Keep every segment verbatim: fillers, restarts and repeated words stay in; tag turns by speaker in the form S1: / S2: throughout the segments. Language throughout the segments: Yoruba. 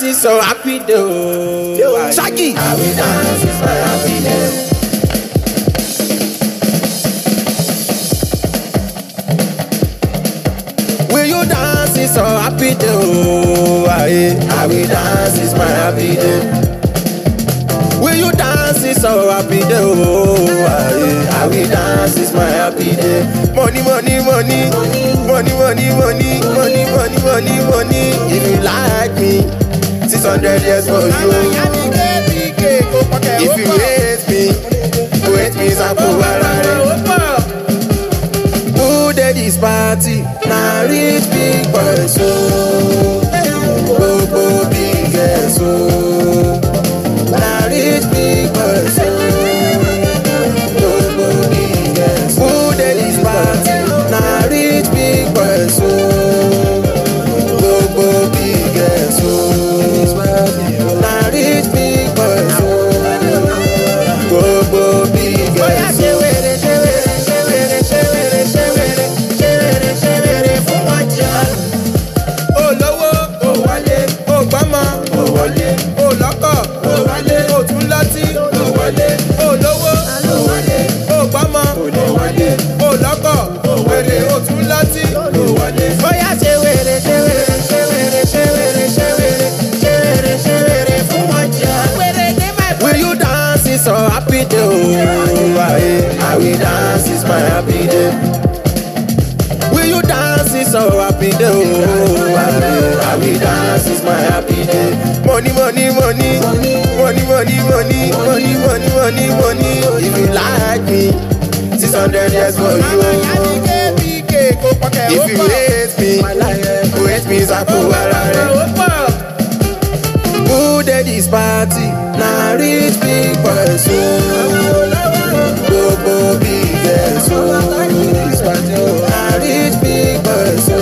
S1: is so happy though. Shaggy.
S2: I will dance is my happy day.
S1: Will you dance is so happy though.
S2: I will dance is my happy day.
S1: Will you dance is so happy though.
S2: I will dance is my happy day.
S1: Money, money, money, money, money, money, money, money, money, money, money. If you like me, six hundred years for you. If you hate me, hate me, Sapo Warare. Who did this party?
S2: Now rich big boy so, Bobo big girl so. Now rich big boy so, Bobo big girl so.
S1: Who did this party?
S2: Now rich big boy so, Bobo big girl so. Now rich big boy so, Bobo big girl so.
S1: So happy day,
S2: I will dance is my happy day.
S1: will you dance is so happy day?
S2: I will dance is my happy day.
S1: Money, money, money, money, money, money, money, money, money, money, money. If you like me, six hundred years for you. If you hate me, hate me, Sapo Warare. Who did this party?
S2: Now rich big boy so, Bobo big girl so. Now rich big boy so,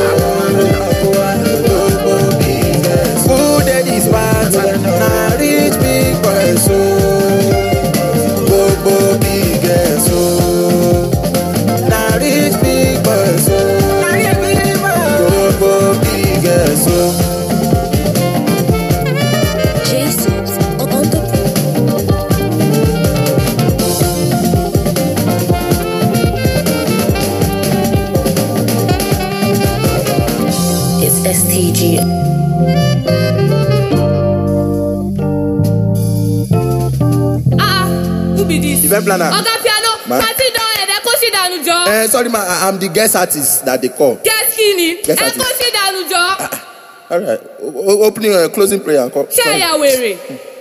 S2: Bobo big girl so.
S1: Who did this party?
S2: Now rich big boy so, Bobo big girl so. Now rich big boy so, Bobo big girl so.
S3: S T G.
S4: Ah, who be this?
S1: Event planner.
S4: Oga Piano,
S1: Ma?
S4: party don end. Ẹ kó sí dànù jọ.
S1: Eh, sorry, ma, I- I'm the guest artist that they call.
S4: Guess kí ni?
S1: Guest
S4: Ẹ
S1: artist.
S4: kó sí dànù jọ.
S1: All right, o- o- opening and closing prayer.
S4: Ṣé ẹ̀yà wèrè?